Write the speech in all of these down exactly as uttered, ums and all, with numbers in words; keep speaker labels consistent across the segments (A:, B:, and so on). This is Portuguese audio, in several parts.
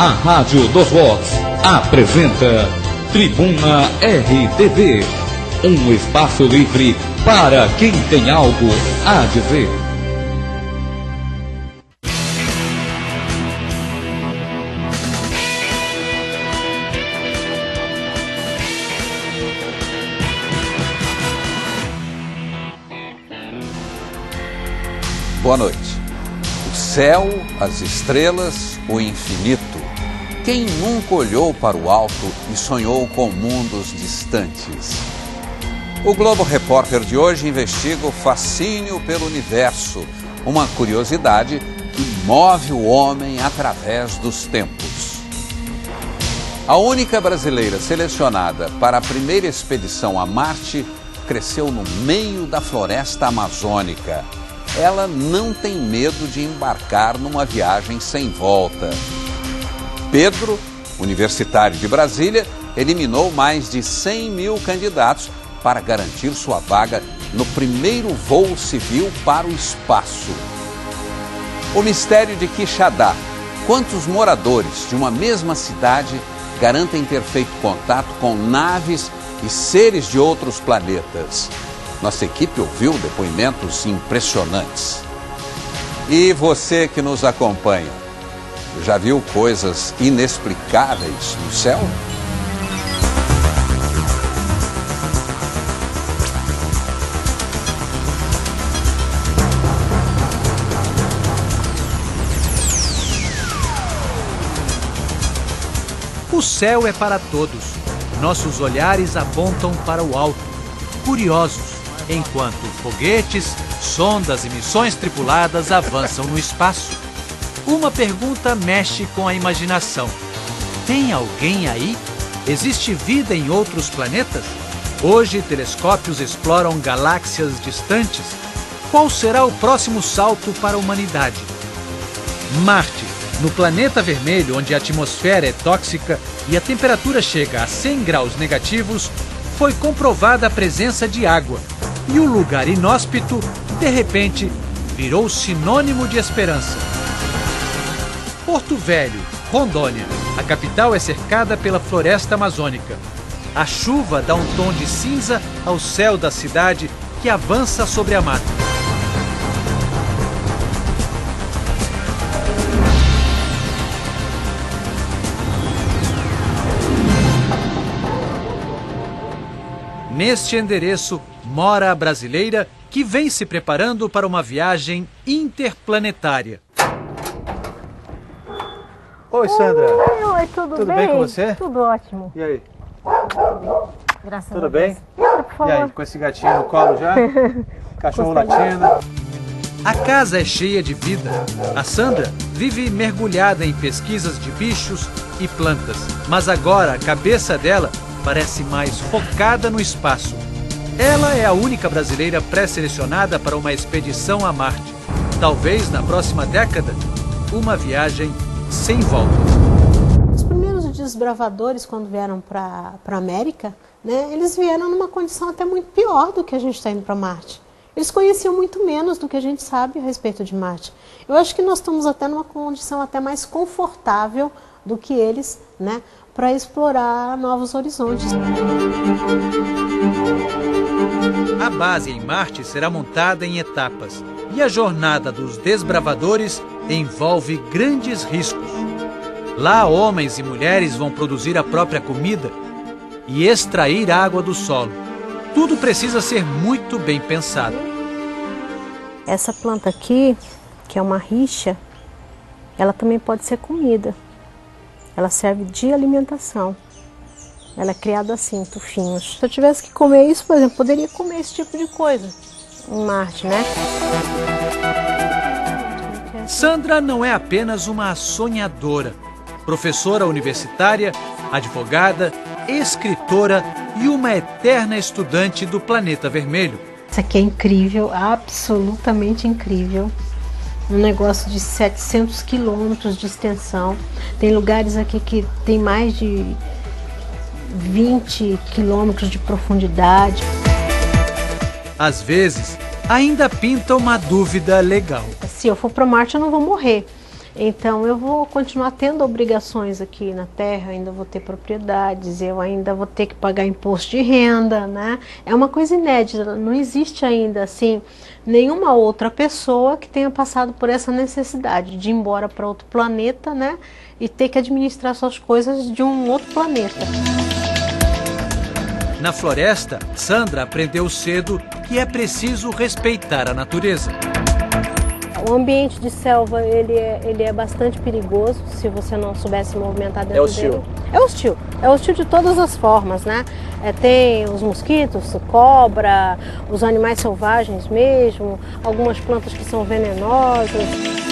A: A Rádio dos Vox apresenta Tribuna R T V, um espaço livre para quem tem algo a dizer.
B: Boa noite. O céu, as estrelas, o infinito. Quem nunca olhou para o alto e sonhou com mundos distantes? O Globo Repórter de hoje investiga o fascínio pelo universo, uma curiosidade que move o homem através dos tempos. A única brasileira selecionada para a primeira expedição a Marte cresceu no meio da floresta amazônica. Ela não tem medo de embarcar numa viagem sem volta. Pedro, universitário de Brasília, eliminou mais de cem mil candidatos para garantir sua vaga no primeiro voo civil para o espaço. O mistério de Quixadá. Quantos moradores de uma mesma cidade garantem ter feito contato com naves e seres de outros planetas? Nossa equipe ouviu depoimentos impressionantes. E você que nos acompanha, já viu coisas inexplicáveis no céu?
C: O céu é para todos. Nossos olhares apontam para o alto, curiosos, enquanto foguetes, sondas e missões tripuladas avançam no espaço. Uma pergunta mexe com a imaginação. Tem alguém aí? Existe vida em outros planetas? Hoje, telescópios exploram galáxias distantes. Qual será o próximo salto para a humanidade? Marte, no planeta vermelho, onde a atmosfera é tóxica e a temperatura chega a cem graus negativos, foi comprovada a presença de água. E o lugar inóspito, de repente, virou sinônimo de esperança. Porto Velho, Rondônia. A capital é cercada pela floresta amazônica. A chuva dá um tom de cinza ao céu da cidade que avança sobre a mata. Neste endereço mora a brasileira que vem se preparando para uma viagem interplanetária.
D: Oi, Sandra.
E: Oi, oi, tudo,
D: tudo
E: bem?
D: bem com você?
E: Tudo ótimo.
D: E aí?
E: Graças
D: Tudo
E: a Deus.
D: bem?
E: Entra, por favor.
D: E aí, com esse gatinho no colo já? Cachorro latindo.
C: A casa é cheia de vida. A Sandra vive mergulhada em pesquisas de bichos e plantas. Mas agora a cabeça dela parece mais focada no espaço. Ela é a única brasileira pré-selecionada para uma expedição a Marte. Talvez na próxima década, uma viagem sem volta.
E: Os primeiros desbravadores, quando vieram para a América, né, eles vieram numa condição até muito pior do que a gente está indo para Marte. Eles conheciam muito menos do que a gente sabe a respeito de Marte. Eu acho que nós estamos até numa condição até mais confortável do que eles, né, para explorar novos horizontes.
C: A base em Marte será montada em etapas e a jornada dos desbravadores envolve grandes riscos. Lá, homens e mulheres vão produzir a própria comida e extrair água do solo. Tudo precisa ser muito bem pensado.
E: Essa planta aqui, que é uma rixa, ela também pode ser comida. Ela serve de alimentação. Ela é criada assim, tufinhos. Se eu tivesse que comer isso, por exemplo, poderia comer esse tipo de coisa em Marte, né?
C: Sandra não é apenas uma sonhadora. Professora universitária, advogada, escritora e uma eterna estudante do planeta vermelho.
E: Isso aqui é incrível, absolutamente incrível. Um negócio de setecentos quilômetros de extensão. Tem lugares aqui que tem mais de vinte quilômetros de profundidade.
C: Às vezes, ainda pinta uma dúvida legal.
E: Se eu for para Marte, eu não vou morrer. Então eu vou continuar tendo obrigações aqui na terra, ainda vou ter propriedades, eu ainda vou ter que pagar imposto de renda, né? É uma coisa inédita, não existe ainda assim nenhuma outra pessoa que tenha passado por essa necessidade de ir embora para outro planeta, né? E ter que administrar suas coisas de um outro planeta.
C: Na floresta, Sandra aprendeu cedo que é preciso respeitar a natureza.
E: O ambiente de selva, ele é, ele é bastante perigoso se você não souber se movimentar dentro
D: É hostil.
E: dele. É hostil. É hostil de todas as formas, né? É, tem os mosquitos, cobra, os animais selvagens mesmo, algumas plantas que são venenosas.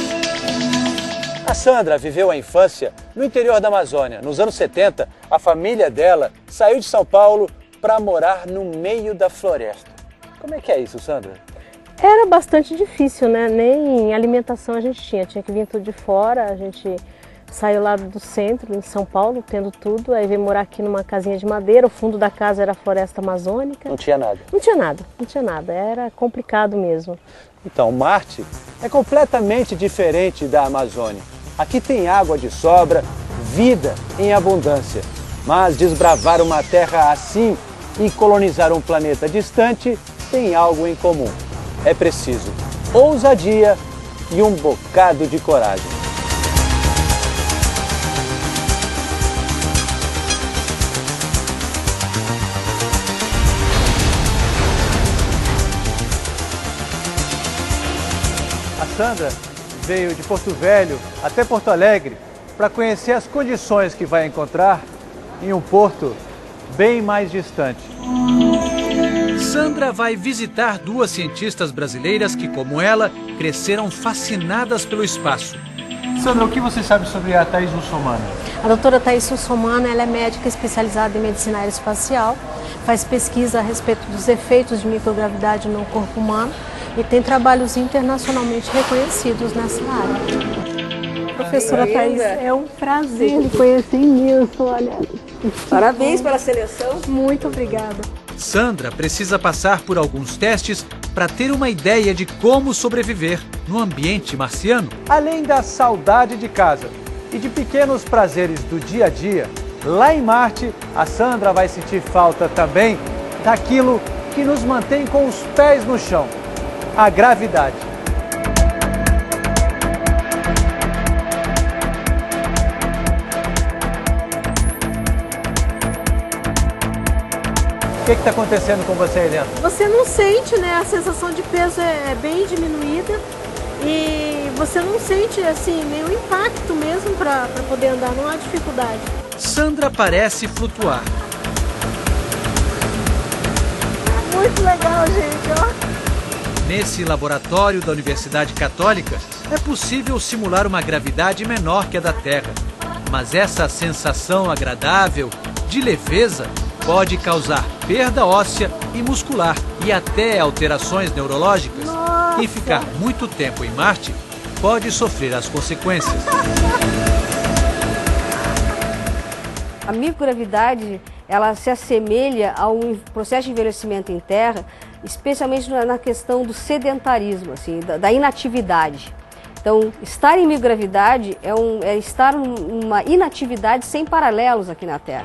D: A Sandra viveu a infância no interior da Amazônia. Nos anos setenta, a família dela saiu de São Paulo para morar no meio da floresta. Como é que é isso, Sandra?
E: Era bastante difícil, né? Nem alimentação a gente tinha, tinha que vir tudo de fora. A gente saiu lá do centro, em São Paulo, tendo tudo, aí veio morar aqui numa casinha de madeira, o fundo da casa era a floresta amazônica.
D: Não tinha nada?
E: Não tinha nada, não tinha nada, era complicado mesmo.
D: Então, Marte é completamente diferente da Amazônia. Aqui tem água de sobra, vida em abundância. Mas desbravar uma terra assim e colonizar um planeta distante tem algo em comum. É preciso ousadia e um bocado de coragem. A Sandra veio de Porto Velho até Porto Alegre para conhecer as condições que vai encontrar em um porto bem mais distante.
C: Sandra vai visitar duas cientistas brasileiras que, como ela, cresceram fascinadas pelo espaço.
D: Sandra, o que você sabe sobre a Thaís Russomano?
E: A doutora Thaís Russomano, ela é médica especializada em medicina aeroespacial, faz pesquisa a respeito dos efeitos de microgravidade no corpo humano e tem trabalhos internacionalmente reconhecidos nessa área. Professora Thaís, é um prazer lhe conhecer imenso, olha.
F: Parabéns pela seleção.
E: Muito obrigada.
C: Sandra precisa passar por alguns testes para ter uma ideia de como sobreviver no ambiente marciano.
D: Além da saudade de casa e de pequenos prazeres do dia a dia, lá em Marte, a Sandra vai sentir falta também daquilo que nos mantém com os pés no chão, a gravidade. O que está acontecendo com você aí dentro?
E: Você não sente, né? A sensação de peso é bem diminuída e você não sente assim nenhum impacto mesmo para poder andar, não há dificuldade.
C: Sandra parece flutuar.
E: Muito legal, gente, ó.
C: Nesse laboratório da Universidade Católica, é possível simular uma gravidade menor que a da Terra. Mas essa sensação agradável de leveza pode causar perda óssea e muscular e até alterações neurológicas.
E: Nossa.
C: Quem ficar muito tempo em Marte pode sofrer as consequências.
F: A microgravidade, ela se assemelha ao processo de envelhecimento em terra, especialmente na questão do sedentarismo, assim, da, da inatividade. Então, estar em microgravidade é, um, é estar numa inatividade sem paralelos aqui na Terra.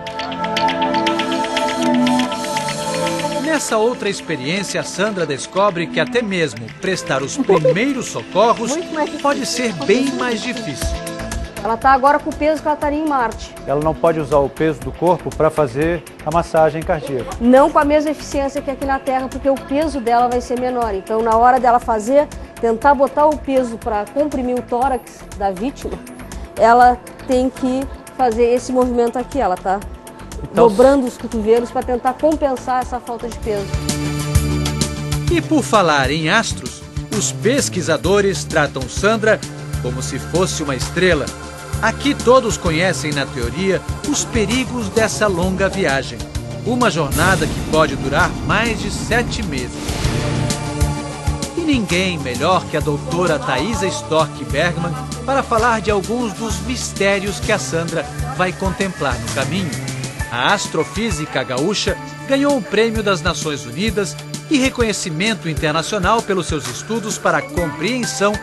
C: Nessa outra experiência, a Sandra descobre que até mesmo prestar os primeiros socorros pode ser bem mais difícil.
F: Ela está agora com o peso que ela estaria em Marte.
D: Ela não pode usar o peso do corpo para fazer a massagem cardíaca.
F: Não com a mesma eficiência que aqui na Terra, porque o peso dela vai ser menor. Então, na hora dela fazer, tentar botar o peso para comprimir o tórax da vítima, ela tem que fazer esse movimento aqui. Ela está então, dobrando os cotovelos para tentar compensar essa falta de peso.
C: E por falar em astros, os pesquisadores tratam Sandra como se fosse uma estrela. Aqui todos conhecem, na teoria, os perigos dessa longa viagem. Uma jornada que pode durar mais de sete meses. E ninguém melhor que a doutora Thaisa Storck Bergman para falar de alguns dos mistérios que a Sandra vai contemplar no caminho. A astrofísica gaúcha ganhou um prêmio das Nações Unidas e reconhecimento internacional pelos seus estudos para a compreensão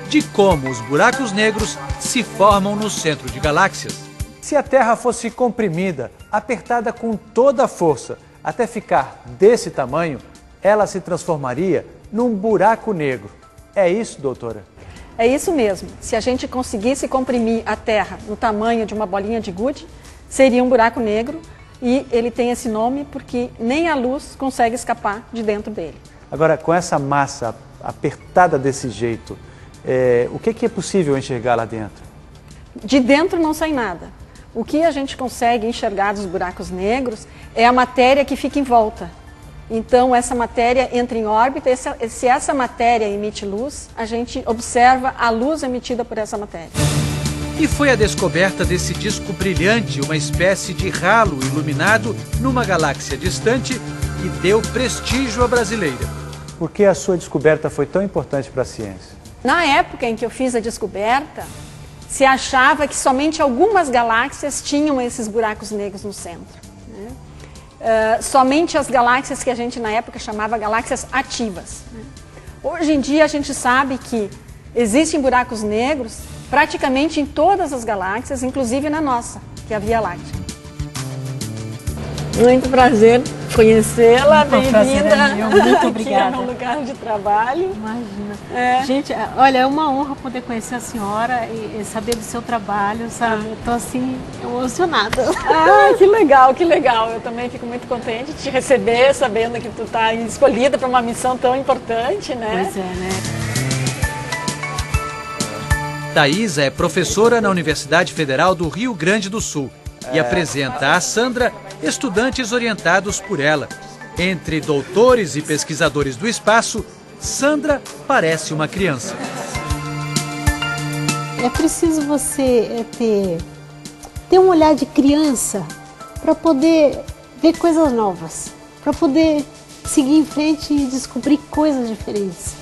C: de como os buracos negros se formam no centro de galáxias.
D: Se a Terra fosse comprimida, apertada com toda a força, até ficar desse tamanho, ela se transformaria num buraco negro. É isso, doutora?
G: É isso mesmo. Se a gente conseguisse comprimir a Terra no tamanho de uma bolinha de gude, seria um buraco negro, e ele tem esse nome porque nem a luz consegue escapar de dentro dele.
D: Agora, com essa massa apertada desse jeito, é, o que, que é possível enxergar lá dentro?
G: De dentro não sai nada. O que a gente consegue enxergar dos buracos negros é a matéria que fica em volta. Então, essa matéria entra em órbita, e se essa matéria emite luz, a gente observa a luz emitida por essa matéria.
C: E foi a descoberta desse disco brilhante, uma espécie de ralo iluminado numa galáxia distante, que deu prestígio à brasileira.
D: Por que a sua descoberta foi tão importante para a ciência?
G: Na época em que eu fiz a descoberta, se achava que somente algumas galáxias tinham esses buracos negros no centro. Né? Uh, somente as galáxias que a gente na época chamava galáxias ativas. Né? Hoje em dia a gente sabe que existem buracos negros praticamente em todas as galáxias, inclusive na nossa, que é a Via Láctea. Muito prazer conhecê-la, bem-vinda.
E: Muito obrigada.
G: Aqui é um lugar de trabalho.
E: Imagina.
G: É.
E: Gente, olha, é uma honra poder conhecer a senhora e, e saber do seu trabalho, sabe? Eu tô assim, emocionada.
G: Ah, que legal, que legal. Eu também fico muito contente de te receber, sabendo que tu tá escolhida para uma missão tão importante, né?
E: Pois é, né?
C: Thaisa é professora na Universidade Federal do Rio Grande do Sul e apresenta a Sandra estudantes orientados por ela. Entre doutores e pesquisadores do espaço, Sandra parece uma criança.
E: É preciso você ter, ter um olhar de criança para poder ver coisas novas, para poder seguir em frente e descobrir coisas diferentes.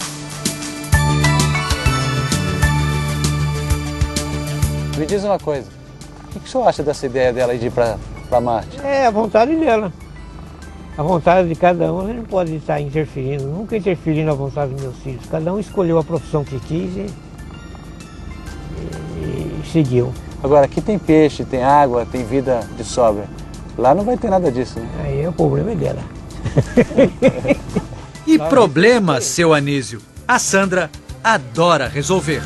D: Me diz uma coisa, o que, que o senhor acha dessa ideia dela de ir para Marte?
H: É a vontade dela. A vontade de cada um, a gente não pode estar interferindo, nunca interferi na vontade dos meus filhos. Cada um escolheu a profissão que quis e, e, e seguiu.
D: Agora, aqui tem peixe, tem água, tem vida de sobra. Lá não vai ter nada disso, né?
H: Aí o problema é dela.
C: E problema, seu Anísio, a Sandra adora resolver.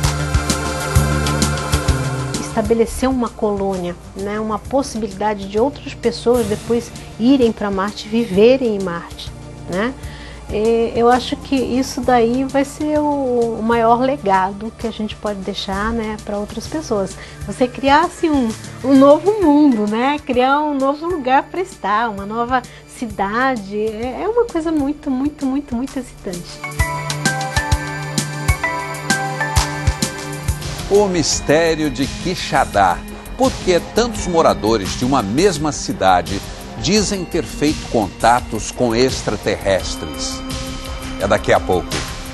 E: Estabelecer uma colônia, né, uma possibilidade de outras pessoas depois irem para Marte, viverem em Marte, né? E eu acho que isso daí vai ser o, o maior legado que a gente pode deixar, né, para outras pessoas. Você criar assim, um, um novo mundo, né? Criar um novo lugar para estar, uma nova cidade, é, é uma coisa muito, muito, muito, muito excitante.
B: O mistério de Quixadá. Por que tantos moradores de uma mesma cidade dizem ter feito contatos com extraterrestres? É daqui a pouco.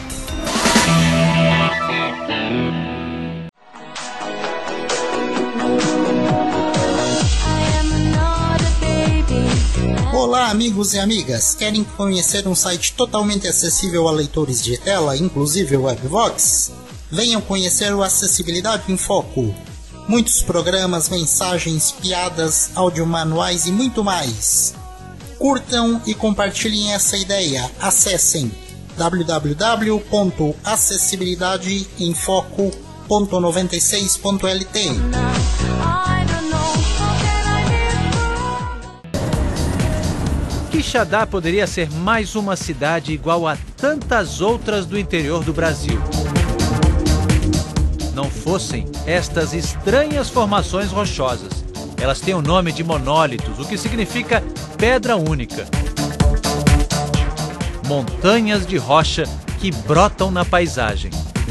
I: Olá, amigos e amigas! Querem conhecer um site totalmente acessível a leitores de tela, inclusive o Webvox? Venham conhecer o Acessibilidade em Foco. Muitos programas, mensagens, piadas, audiomanuais e muito mais. Curtam e compartilhem essa ideia. Acessem w w w ponto acessibilidade em foco ponto noventa e seis ponto l t.
C: Quixadá poderia ser mais uma cidade igual a tantas outras do interior do Brasil. Não fossem estas estranhas formações rochosas. Elas têm o nome de monólitos, o que significa pedra única. Montanhas de rocha que brotam na paisagem.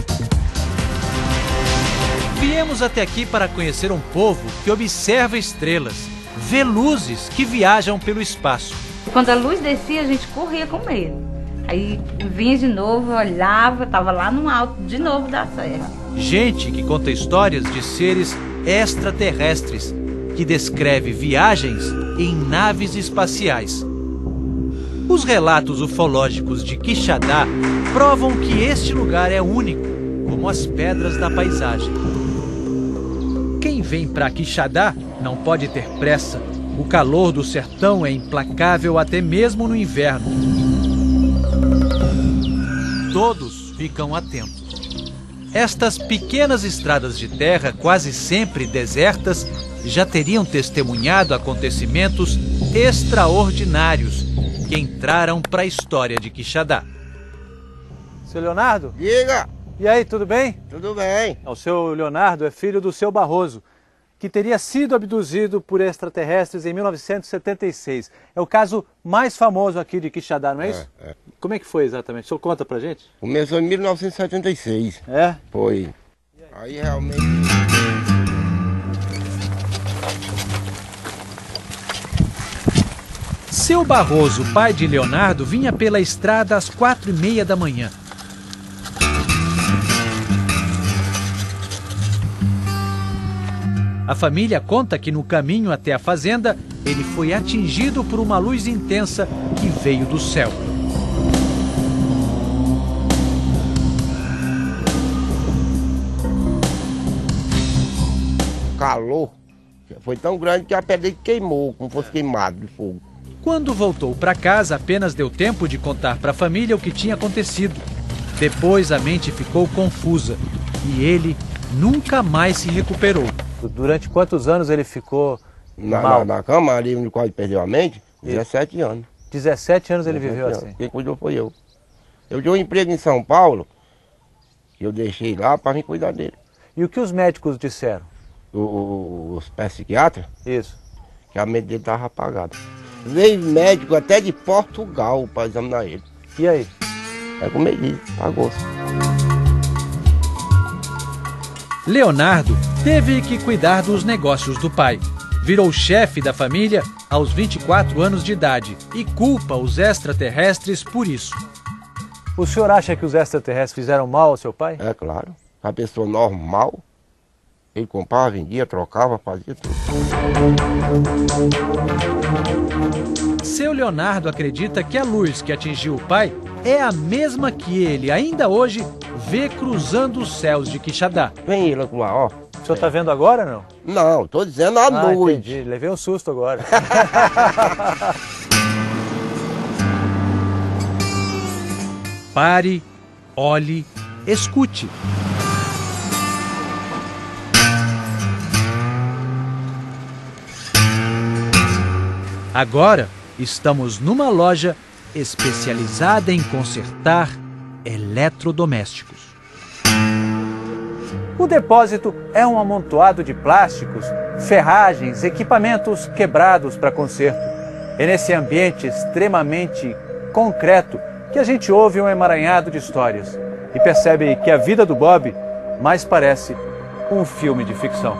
C: Viemos até aqui para conhecer um povo que observa estrelas, vê luzes que viajam pelo espaço.
J: Quando a luz descia, a gente corria com medo. Aí vinha de novo, olhava, estava lá no alto de novo da serra.
C: Gente que conta histórias de seres extraterrestres, que descreve viagens em naves espaciais. Os relatos ufológicos de Quixadá provam que este lugar é único, como as pedras da paisagem. Quem vem para Quixadá não pode ter pressa. O calor do sertão é implacável até mesmo no inverno. Todos ficam atentos. Estas pequenas estradas de terra, quase sempre desertas, já teriam testemunhado acontecimentos extraordinários que entraram para a história de Quixadá.
D: Seu Leonardo?
K: Diga!
D: E aí, tudo bem?
K: Tudo bem.
D: O seu Leonardo é filho do seu Barroso, que teria sido abduzido por extraterrestres em mil novecentos e setenta e seis. É o caso mais famoso aqui de Quixadá, não é, é isso? É. Como é que foi exatamente? O senhor conta pra gente?
K: Começou em mil novecentos e setenta e seis.
D: É?
K: Foi. Aí realmente...
C: Seu Barroso, pai de Leonardo, vinha pela estrada às quatro e meia da manhã. A família conta que no caminho até a fazenda, ele foi atingido por uma luz intensa que veio do céu.
K: O calor foi tão grande que a pedra queimou, como fosse queimado de fogo.
C: Quando voltou para casa, apenas deu tempo de contar para a família o que tinha acontecido. Depois a mente ficou confusa e ele nunca mais se recuperou.
D: Durante quantos anos ele ficou
K: na,
D: mal?
K: Na, na cama, ali no qual ele perdeu a mente? dezessete anos.
D: dezessete anos ele viveu
K: anos.
D: assim?
K: Quem cuidou foi eu. Eu tinha um emprego em São Paulo, que eu deixei lá para vir cuidar dele.
D: E o que os médicos disseram?
K: O, o, os psiquiatras?
D: Isso.
K: Que a mente dele estava apagada. Veio médico até de Portugal para examinar ele.
D: E aí?
K: É como ele disse, pagou-se.
C: Leonardo teve que cuidar dos negócios do pai. Virou chefe da família aos vinte e quatro anos de idade e culpa os extraterrestres por isso.
D: O senhor acha que os extraterrestres fizeram mal ao seu pai?
K: É claro. A pessoa normal, ele comprava, vendia, trocava, fazia tudo.
C: Seu Leonardo acredita que a luz que atingiu o pai é a mesma que ele ainda hoje vê cruzando os céus de Quixadá.
K: Vem ele lá, ó.
D: O senhor está vendo agora, não?
K: Não, tô dizendo à
D: ah,
K: noite.
D: Entendi. Levei um susto agora.
C: Pare, olhe, escute. Agora estamos numa loja especializada em consertar eletrodomésticos.
D: O depósito é um amontoado de plásticos, ferragens, equipamentos quebrados para conserto. É nesse ambiente extremamente concreto que a gente ouve um emaranhado de histórias e percebe que a vida do Bob mais parece um filme de ficção.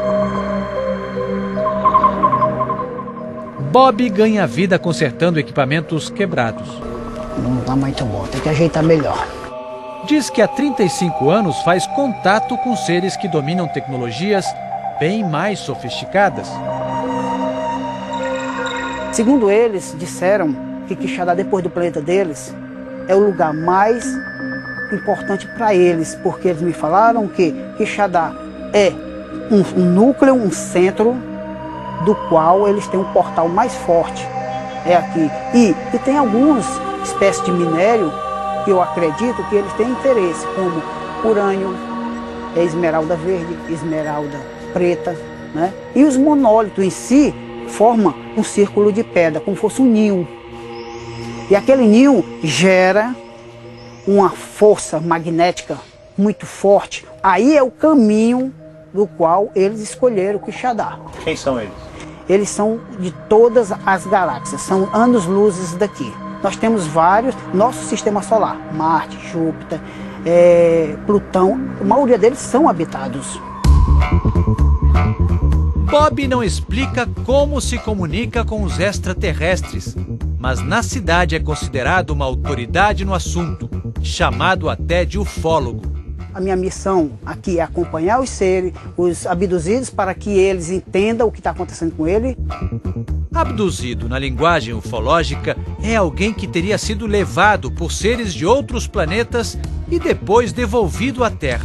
C: Bob ganha vida consertando equipamentos quebrados.
L: Não está muito bom, tem que ajeitar melhor.
C: Diz que há trinta e cinco anos faz contato com seres que dominam tecnologias bem mais sofisticadas.
L: Segundo eles, disseram que Quixadá, depois do planeta deles, é o lugar mais importante para eles, porque eles me falaram que Quixadá é um, um núcleo, um centro, do qual eles têm um portal mais forte, é aqui. E, e tem algumas espécies de minério que eu acredito que eles têm interesse, como urânio, esmeralda verde, esmeralda preta, né? E os monólitos em si formam um círculo de pedra, como fosse um ninho. E aquele ninho gera uma força magnética muito forte. Aí é o caminho do qual eles escolheram Quixadá.
D: Quem são eles?
L: Eles são de todas as galáxias, são anos-luzes daqui. Nós temos vários, nosso sistema solar, Marte, Júpiter, é, Plutão, a maioria deles são habitados.
C: Bob não explica como se comunica com os extraterrestres, mas na cidade é considerado uma autoridade no assunto, chamado até de ufólogo.
L: A minha missão aqui é acompanhar os seres, os abduzidos, para que eles entendam o que está acontecendo com ele.
C: Abduzido, na linguagem ufológica, é alguém que teria sido levado por seres de outros planetas e depois devolvido à Terra.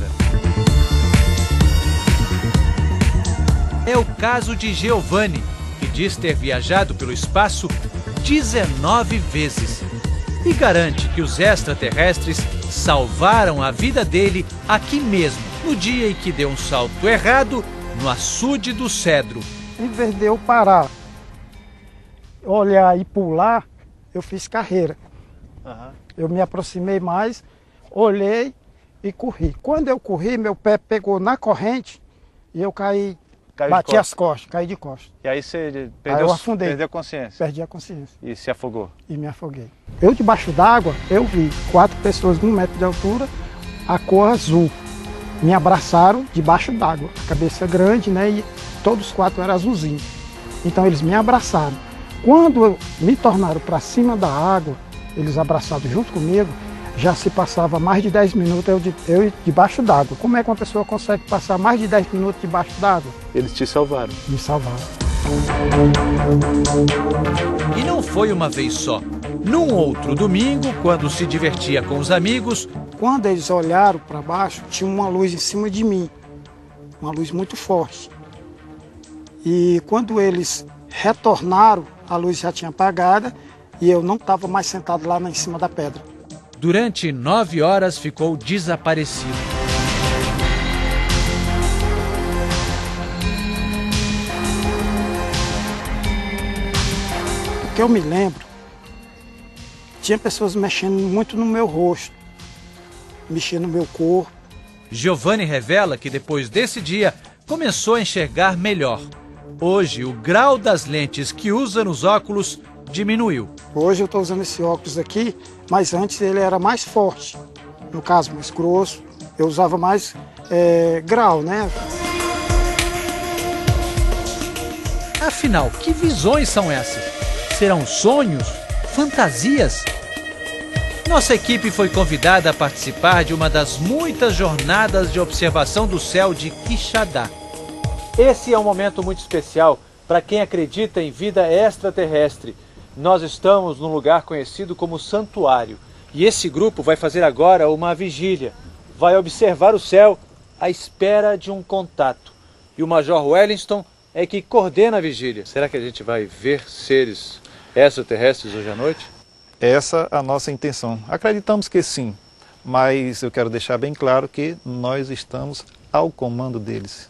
C: É o caso de Giovanni, que diz ter viajado pelo espaço dezenove vezes e garante que os extraterrestres salvaram a vida dele aqui mesmo, no dia em que deu um salto errado no açude do Cedro.
M: Em vez de eu parar, olhar e pular, eu fiz carreira. Uhum. Eu me aproximei mais, olhei e corri. Quando eu corri, meu pé pegou na corrente e eu caí, Caiu bati as costas, caí de costas.
D: E aí você
M: perdeu, aí eu afundei,
D: perdeu a consciência?
M: Perdi a consciência.
D: E se afogou?
M: E me afoguei. Eu debaixo d'água, eu vi quatro pessoas de um metro de altura, a cor azul. Me abraçaram debaixo d'água, cabeça grande, né? E todos os quatro eram azulzinhos. Então eles me abraçaram. Quando me tornaram para cima da água, eles abraçados junto comigo, já se passava mais de dez minutos eu, de, eu debaixo d'água. Como é que uma pessoa consegue passar mais de dez minutos debaixo d'água?
D: Eles te salvaram.
M: Me salvaram.
C: E não foi uma vez só. Num outro domingo, quando se divertia com os amigos...
M: Quando eles olharam para baixo, tinha uma luz em cima de mim. Uma luz muito forte. E quando eles retornaram, a luz já tinha apagada e eu não estava mais sentado lá em cima da pedra.
C: Durante nove horas ficou desaparecido.
M: O que eu me lembro, tinha pessoas mexendo muito no meu rosto, mexendo no meu corpo.
C: Giovanni revela que depois desse dia começou a enxergar melhor. Hoje, o grau das lentes que usa nos óculos diminuiu.
M: Hoje eu estou usando esse óculos aqui, mas antes ele era mais forte. No caso, mais grosso. Eu usava mais é, grau, né?
C: Afinal, que visões são essas? Serão sonhos? Fantasias? Nossa equipe foi convidada a participar de uma das muitas jornadas de observação do céu de Quixadá.
D: Esse é um momento muito especial para quem acredita em vida extraterrestre. Nós estamos num lugar conhecido como Santuário. E esse grupo vai fazer agora uma vigília. Vai observar o céu à espera de um contato. E o Major Wellington é que coordena a vigília. Será que a gente vai ver seres extraterrestres hoje à noite?
N: Essa é a nossa intenção. Acreditamos que sim, mas eu quero deixar bem claro que nós estamos ao comando deles.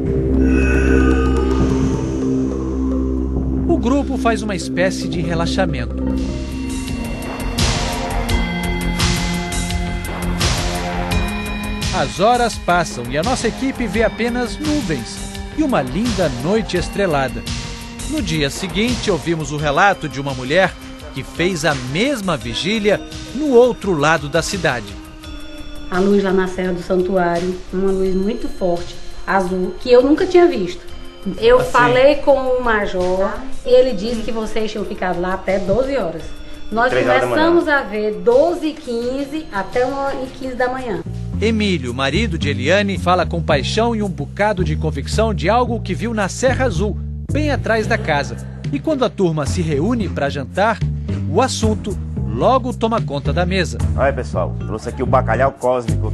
C: O grupo faz uma espécie de relaxamento. As horas passam e a nossa equipe vê apenas nuvens e uma linda noite estrelada. No dia seguinte, ouvimos o relato de uma mulher que fez a mesma vigília no outro lado da cidade.
O: A luz lá na Serra do Santuário, uma luz muito forte, azul, que eu nunca tinha visto. Eu assim. falei com o major e ele disse que vocês tinham ficado lá até doze horas. Nós começamos a ver doze e quinze até uma e quinze da manhã.
C: Emílio, marido de Eliane, fala com paixão e um bocado de convicção de algo que viu na Serra Azul, bem atrás da casa. E quando a turma se reúne para jantar, o assunto logo toma conta da mesa.
P: Olha, pessoal, trouxe aqui o bacalhau cósmico.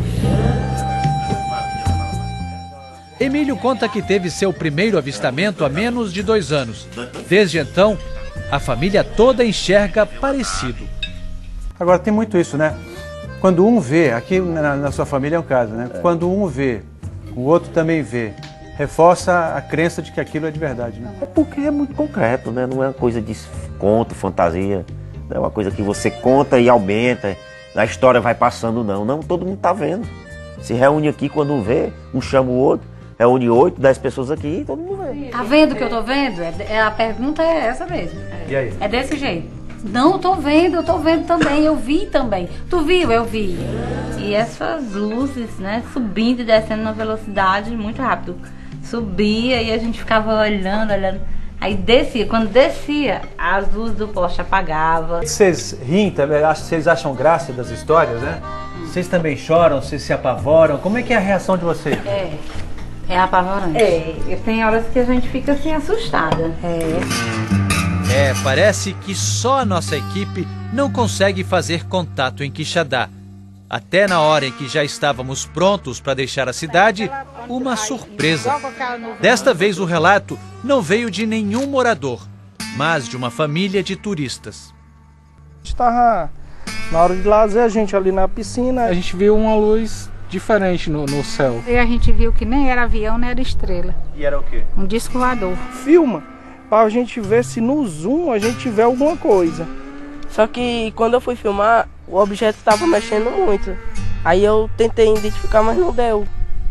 C: Emílio conta que teve seu primeiro avistamento há menos de dois anos. Desde então, a família toda enxerga parecido.
D: Agora, tem muito isso, né? Quando um vê, aqui na, na sua família é um caso, né? É. Quando um vê, o outro também vê. Reforça a crença de que aquilo é de verdade, né?
P: É porque é muito concreto, né? Não é uma coisa de conto, fantasia. Não é uma coisa que você conta e aumenta, a história vai passando, não. Não, todo mundo tá vendo. Se reúne aqui, quando um vê, um chama o outro, reúne oito, dez pessoas aqui e todo mundo vê.
O: Tá vendo o que eu tô vendo? É, a pergunta é essa mesmo.
D: E aí?
O: É desse jeito. Não, eu tô vendo, eu tô vendo também, eu vi também. Tu viu? Eu vi.
J: E essas luzes, né, subindo e descendo numa velocidade muito rápido. Subia e a gente ficava olhando, olhando. Aí descia, quando descia, as luzes do poste apagavam.
D: Vocês riem também? Vocês acham graça das histórias, né? Vocês também choram, vocês se apavoram? Como é que é a reação de vocês?
J: É, é apavorante. É, tem horas que a gente fica assim assustada. É.
C: É, parece que só a nossa equipe não consegue fazer contato em Quixadá. até na hora em que já estávamos prontos para deixar a cidade, uma surpresa. Desta vez o relato não veio de nenhum morador, mas de uma família de turistas.
Q: A gente estava na hora de lazer, a gente ali na piscina, a gente viu uma luz diferente no, no céu.
R: E a gente viu que nem era avião, nem era estrela.
Q: E era o quê?
R: Um disco voador.
Q: Filma, para a gente ver se no zoom a gente vê alguma coisa.
S: Só que quando eu fui filmar, o objeto estava mexendo muito. Aí eu tentei identificar, mas não deu.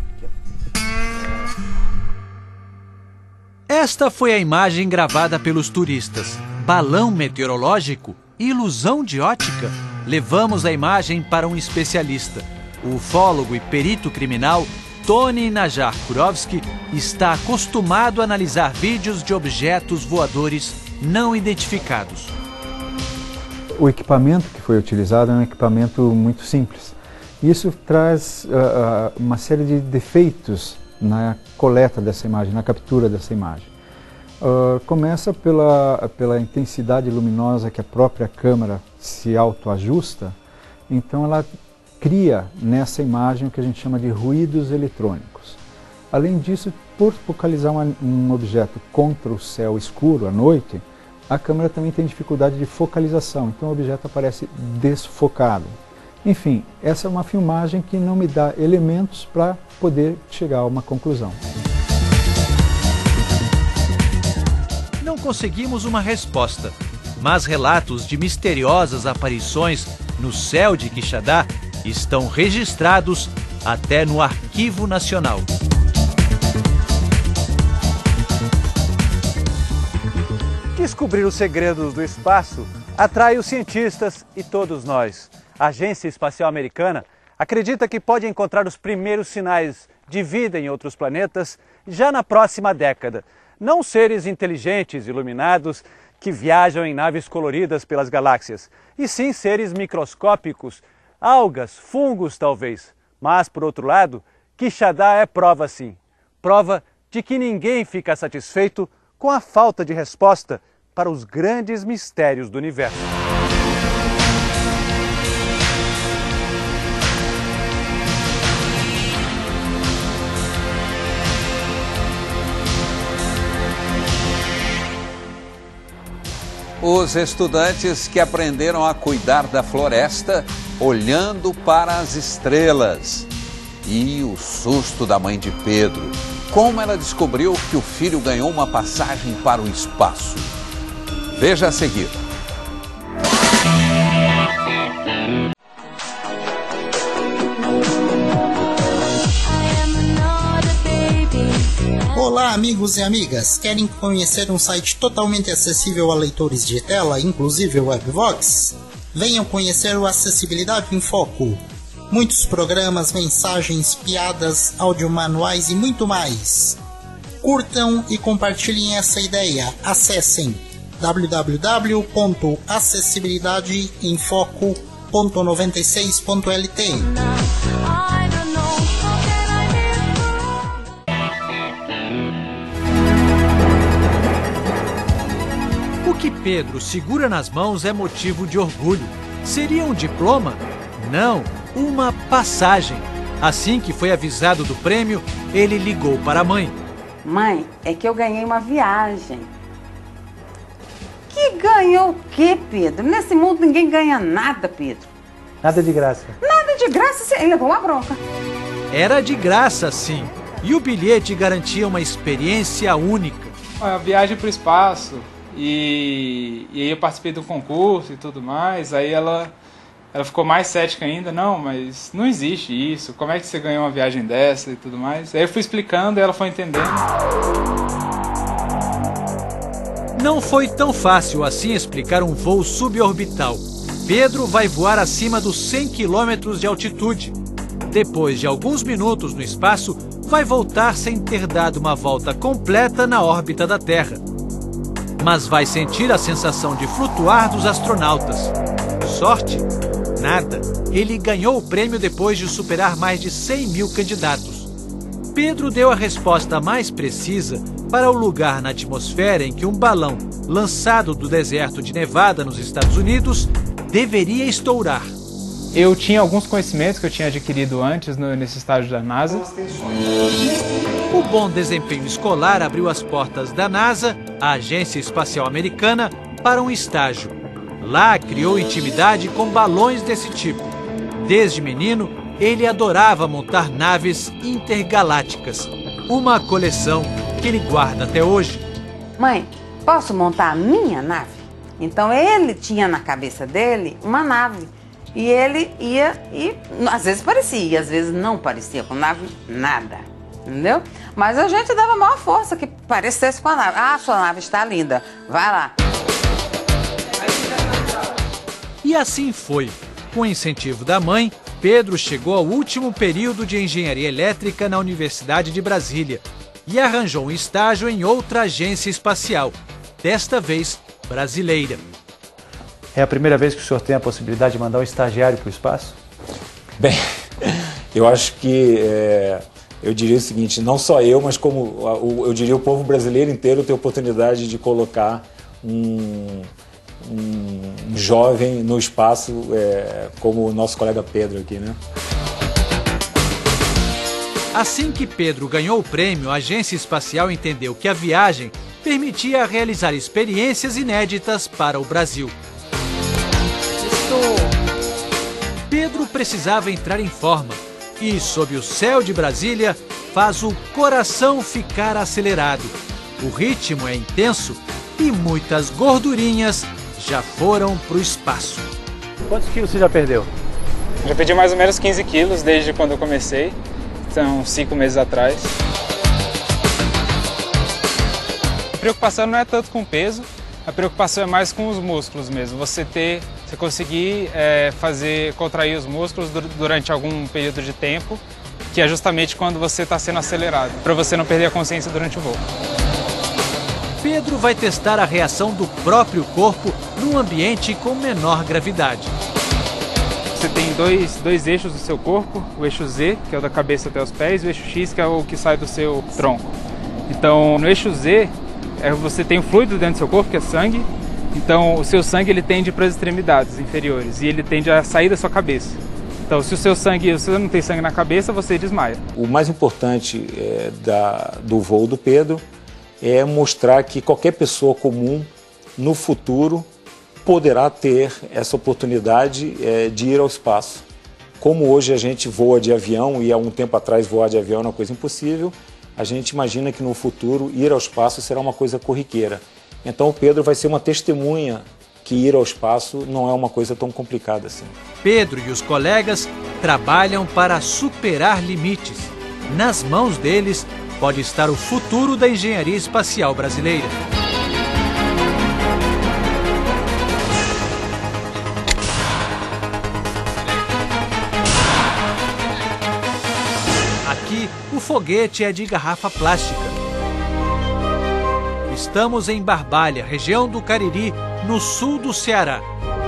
C: Esta foi a imagem gravada pelos turistas. Balão meteorológico? Ilusão de ótica? Levamos a imagem para um especialista. O ufólogo e perito criminal Tony Najar Kurovski está acostumado a analisar vídeos de objetos voadores não identificados.
T: O equipamento que foi utilizado é um equipamento muito simples. Isso traz uh, uma série de defeitos na coleta dessa imagem, na captura dessa imagem. Uh, começa pela, pela intensidade luminosa que a própria câmera se autoajusta, então ela cria nessa imagem o que a gente chama de ruídos eletrônicos. Além disso, por focalizar uma, um objeto contra o céu escuro à noite, a câmera também tem dificuldade de focalização, então o objeto aparece desfocado. Enfim, essa é uma filmagem que não me dá elementos para poder chegar a uma conclusão.
C: Não conseguimos uma resposta, mas relatos de misteriosas aparições no céu de Quixadá estão registrados até no Arquivo Nacional.
D: Descobrir os segredos do espaço atrai os cientistas e todos nós. A Agência Espacial Americana acredita que pode encontrar os primeiros sinais de vida em outros planetas já na próxima década. Não seres inteligentes, iluminados, que viajam em naves coloridas pelas galáxias, e sim seres microscópicos, algas, fungos talvez. Mas, por outro lado, Quixadá é prova sim. Prova de que ninguém fica satisfeito com a falta de resposta para os grandes mistérios do universo.
B: Os estudantes que aprenderam a cuidar da floresta olhando para as estrelas. E o susto da mãe de Pedro. Como ela descobriu que o filho ganhou uma passagem para o espaço. Veja a seguir.
I: Olá, amigos e amigas! Querem conhecer um site totalmente acessível a leitores de tela, inclusive o Webvox? Venham conhecer o Acessibilidade em Foco. Muitos programas, mensagens, piadas, audiomanuais e muito mais. Curtam e compartilhem essa ideia. Acessem w w w ponto acessibilidade em foco ponto noventa e seis ponto l t.
C: O que Pedro segura nas mãos é motivo de orgulho. Seria um diploma? Não, uma passagem. Assim que foi avisado do prêmio, ele ligou para a mãe.
U: Mãe, é que eu ganhei uma viagem. Que ganhou o quê, Pedro? Nesse mundo ninguém ganha nada, Pedro.
D: Nada de graça.
U: Nada de graça, você levou uma bronca.
C: Era de graça, sim. E o bilhete garantia uma experiência única.
V: A viagem para o espaço. E, e aí eu participei do concurso e tudo mais. Aí ela, ela ficou mais cética ainda. Não, mas não existe isso. Como é que você ganhou uma viagem dessa e tudo mais? Aí eu fui explicando e ela foi entendendo.
C: Não foi tão fácil assim explicar um voo suborbital. Pedro vai voar acima dos cem quilômetros de altitude. Depois de alguns minutos no espaço, vai voltar sem ter dado uma volta completa na órbita da Terra. Mas vai sentir a sensação de flutuar dos astronautas. Sorte? Nada. Ele ganhou o prêmio depois de superar mais de cem mil candidatos. Pedro deu a resposta mais precisa para o lugar na atmosfera em que um balão lançado do deserto de Nevada, nos Estados Unidos, deveria estourar.
V: Eu tinha alguns conhecimentos que eu tinha adquirido antes no, nesse estágio da NASA.
C: O bom desempenho escolar abriu as portas da NASA, a Agência Espacial Americana, para um estágio. Lá criou intimidade com balões desse tipo. Desde menino, ele adorava montar naves intergalácticas, uma coleção que ele guarda até hoje.
U: Mãe, posso montar a minha nave? Então ele tinha na cabeça dele uma nave. E ele ia e às vezes parecia, às vezes não parecia com nave nada, entendeu? Mas a gente dava maior força que parecesse com a nave. Ah, sua nave está linda, vai lá.
C: E assim foi. Com o incentivo da mãe, Pedro chegou ao último período de engenharia elétrica na Universidade de Brasília e arranjou um estágio em outra agência espacial, desta vez brasileira.
D: É a primeira vez que o senhor tem a possibilidade de mandar um estagiário para o espaço?
A: Bem, eu acho que é, eu diria o seguinte, não só eu, mas como o, eu diria o povo brasileiro inteiro tem a oportunidade de colocar um, um, um jovem no espaço, é, como o nosso colega Pedro aqui, né?
C: Assim que Pedro ganhou o prêmio, a agência espacial entendeu que a viagem permitia realizar experiências inéditas para o Brasil. Pedro precisava entrar em forma e, sob o céu de Brasília, faz o coração ficar acelerado. O ritmo é intenso e muitas gordurinhas já foram para o espaço.
D: Quantos quilos você já perdeu?
V: Já perdi mais ou menos quinze quilos desde quando eu comecei, então cinco meses atrás. A preocupação não é tanto com o peso, a preocupação é mais com os músculos mesmo. Você ter, você conseguir é, fazer, contrair os músculos durante algum período de tempo, que é justamente quando você está sendo acelerado, para você não perder a consciência durante o voo.
C: Pedro vai testar a reação do próprio corpo num ambiente com menor gravidade.
V: Você tem dois, dois eixos do seu corpo, o eixo Z, que é o da cabeça até os pés, e o eixo X, que é o que sai do seu tronco. Então, no eixo Z, é, você tem o fluido dentro do seu corpo, que é sangue. Então, o seu sangue ele tende para as extremidades inferiores e ele tende a sair da sua cabeça. Então, se o seu sangue, se você não tem sangue na cabeça, você desmaia.
A: O mais importante é, da, do voo do Pedro é mostrar que qualquer pessoa comum, no futuro, poderá ter essa oportunidade é, de ir ao espaço. Como hoje a gente voa de avião e há um tempo atrás voar de avião era uma coisa impossível, a gente imagina que no futuro ir ao espaço será uma coisa corriqueira. Então o Pedro vai ser uma testemunha que ir ao espaço não é uma coisa tão complicada assim.
C: Pedro e os colegas trabalham para superar limites. Nas mãos deles pode estar o futuro da engenharia espacial brasileira. Aqui, o foguete é de garrafa plástica. Estamos em Barbalha, região do Cariri, no sul do Ceará.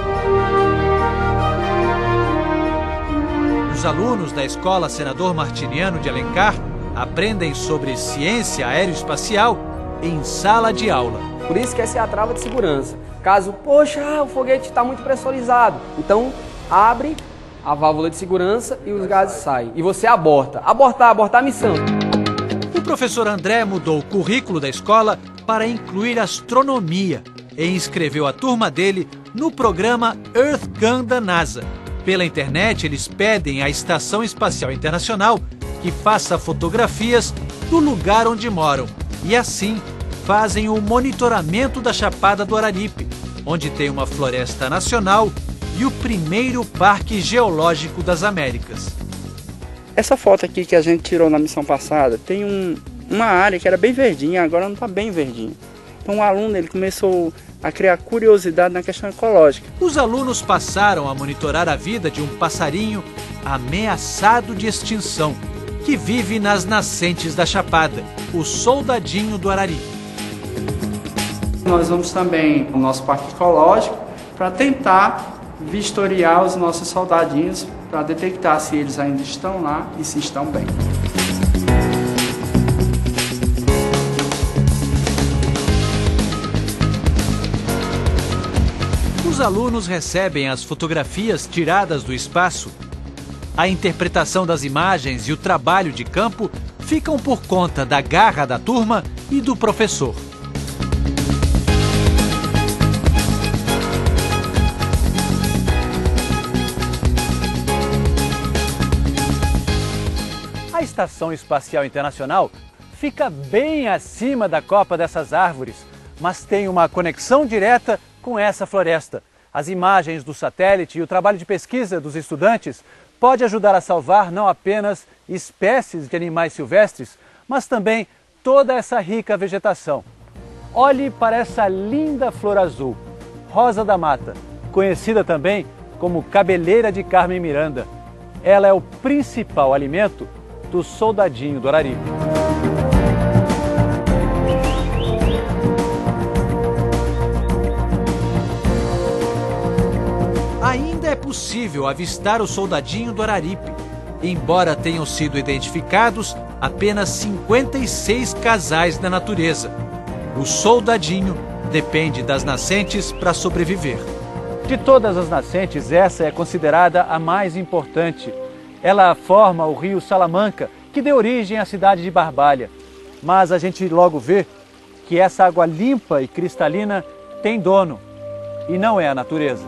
C: Os alunos da Escola Senador Martiniano de Alencar aprendem sobre ciência aeroespacial em sala de aula.
F: Por isso que essa é a trava de segurança. Caso, poxa, o foguete está muito pressurizado, então abre a válvula de segurança e os gases saem. E você aborta. Abortar, abortar a missão.
C: O professor André mudou o currículo da escola para incluir astronomia e inscreveu a turma dele no programa EarthGun da NASA. Pela internet, eles pedem à Estação Espacial Internacional que faça fotografias do lugar onde moram e assim fazem o monitoramento da Chapada do Araripe, onde tem uma floresta nacional e o primeiro parque geológico das Américas.
W: Essa foto aqui que a gente tirou na missão passada tem um, uma área que era bem verdinha, agora não está bem verdinha. Então o aluno ele começou a criar curiosidade na questão ecológica.
C: Os alunos passaram a monitorar a vida de um passarinho ameaçado de extinção, que vive nas nascentes da Chapada, o soldadinho do Araripe.
W: Nós vamos também ao nosso parque ecológico para tentar vistoriar os nossos soldadinhos para detectar se eles ainda estão lá e se estão bem.
C: Os alunos recebem as fotografias tiradas do espaço. A interpretação das imagens e o trabalho de campo ficam por conta da garra da turma e do professor.
D: A Estação Espacial Internacional fica bem acima da copa dessas árvores, mas tem uma conexão direta com essa floresta. As imagens do satélite e o trabalho de pesquisa dos estudantes pode ajudar a salvar não apenas espécies de animais silvestres, mas também toda essa rica vegetação. Olhe para essa linda flor azul, rosa da mata, conhecida também como cabeleira de Carmen Miranda. Ela é o principal alimento do soldadinho do araripe.
C: Ainda é possível avistar o soldadinho do araripe, embora tenham sido identificados apenas cinquenta e seis casais na natureza. O soldadinho depende das nascentes para sobreviver.
D: De todas as nascentes, essa é considerada a mais importante. Ela forma o rio Salamanca, que deu origem à cidade de Barbalha. Mas a gente logo vê que essa água limpa e cristalina tem dono, e não é a natureza.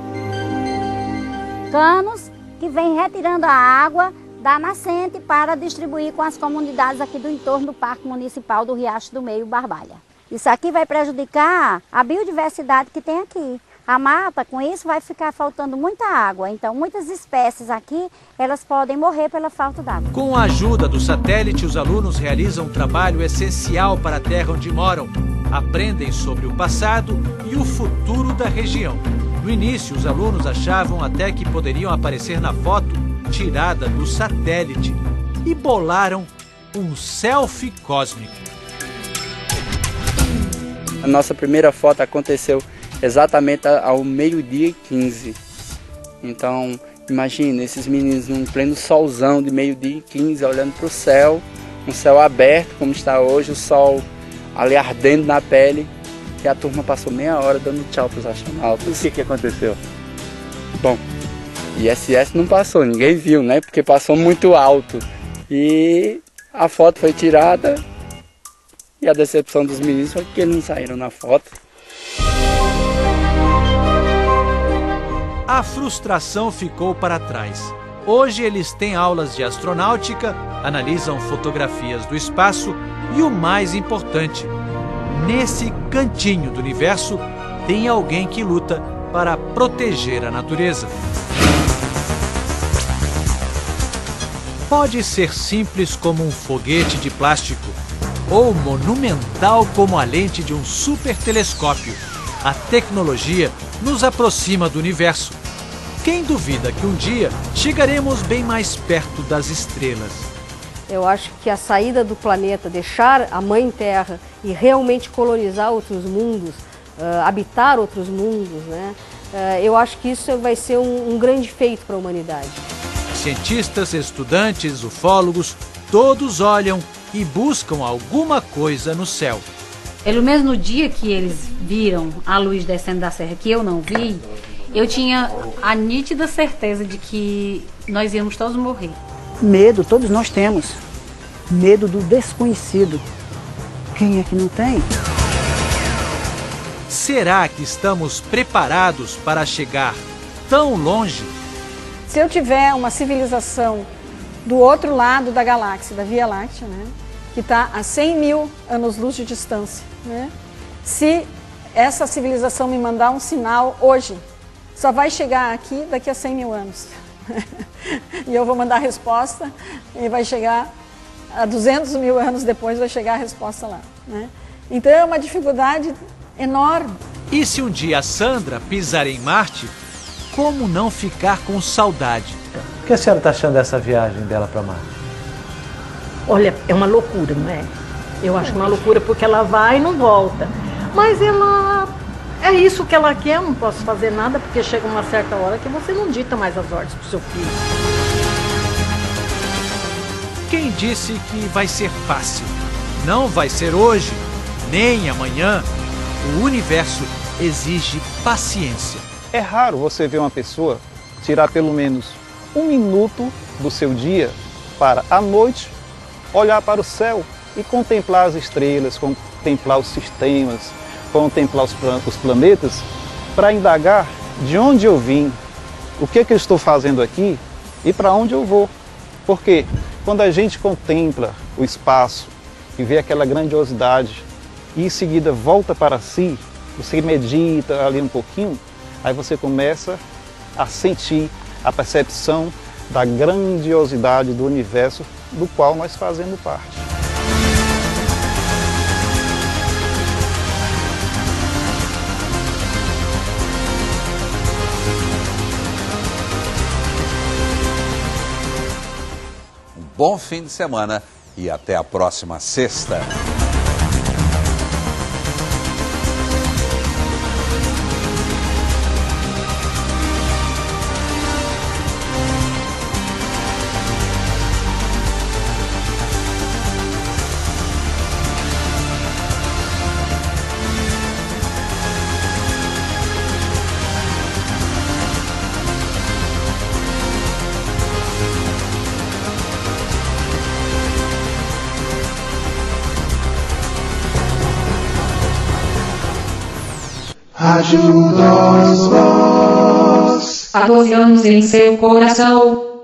E: Canos que vêm retirando a água da nascente para distribuir com as comunidades aqui do entorno do Parque Municipal do Riacho do Meio, Barbalha. Isso aqui vai prejudicar a biodiversidade que tem aqui. A mata, com isso, vai ficar faltando muita água. Então, muitas espécies aqui, elas podem morrer pela falta d'água.
C: Com a ajuda do satélite, os alunos realizam um trabalho essencial para a terra onde moram. Aprendem sobre o passado e o futuro da região. No início, os alunos achavam até que poderiam aparecer na foto tirada do satélite e bolaram um selfie cósmico.
W: A nossa primeira foto aconteceu exatamente ao meio-dia e quinze. Então, imagina esses meninos num pleno solzão de meio-dia e quinze, olhando para o céu, um céu aberto como está hoje, o sol ali ardendo na pele, e a turma passou meia hora dando tchau para os astronautas.
D: O que que aconteceu?
W: Bom, I S S não passou, ninguém viu, né? Porque passou muito alto. E a foto foi tirada, e a decepção dos meninos foi que eles não saíram na foto.
C: A frustração ficou para trás. Hoje eles têm aulas de astronáutica, analisam fotografias do espaço e o mais importante, nesse cantinho do universo tem alguém que luta para proteger a natureza. Pode ser simples como um foguete de plástico ou monumental como a lente de um super telescópio. A tecnologia nos aproxima do universo. Quem duvida que um dia chegaremos bem mais perto das estrelas?
G: Eu acho que a saída do planeta, deixar a Mãe Terra e realmente colonizar outros mundos, uh, habitar outros mundos, né? Uh, eu acho que isso vai ser um, um grande feito para a humanidade.
C: Cientistas, estudantes, ufólogos, todos olham e buscam alguma coisa no céu.
O: Pelo menos no dia que eles viram a luz descendo da serra, que eu não vi, eu tinha a nítida certeza de que nós íamos todos morrer.
L: Medo, todos nós temos. Medo do desconhecido. Quem é que não tem?
C: Será que estamos preparados para chegar tão longe?
H: Se eu tiver uma civilização do outro lado da galáxia, da Via Láctea, né, que está a cem mil anos-luz de distância, né, se essa civilização me mandar um sinal hoje, só vai chegar aqui daqui a cem mil anos. E eu vou mandar a resposta e vai chegar a duzentos mil anos depois, vai chegar a resposta lá, né? Então é uma dificuldade enorme.
C: E se um dia a Sandra pisar em Marte, como não ficar com saudade?
D: O que a senhora está achando dessa viagem dela para Marte?
X: Olha, é uma loucura, não é? Eu acho uma loucura porque ela vai e não volta. Mas ela... é isso que ela quer, eu não posso fazer nada porque chega uma certa hora que você não dita mais as ordens para o seu filho.
C: Quem disse que vai ser fácil? Não vai ser hoje, nem amanhã. O universo exige paciência.
K: É raro você ver uma pessoa tirar pelo menos um minuto do seu dia para, à noite, olhar para o céu e contemplar as estrelas, contemplar os sistemas, contemplar os, plan os planetas, para indagar de onde eu vim, o que, que eu estou fazendo aqui e para onde eu vou. Porque quando a gente contempla o espaço e vê aquela grandiosidade e em seguida volta para si, você medita ali um pouquinho, aí você começa a sentir a percepção da grandiosidade do universo do qual nós fazemos parte.
B: Um bom fim de semana e até a próxima sexta.
M: Ajuda-os vós.
N: Há doze anos em seu coração.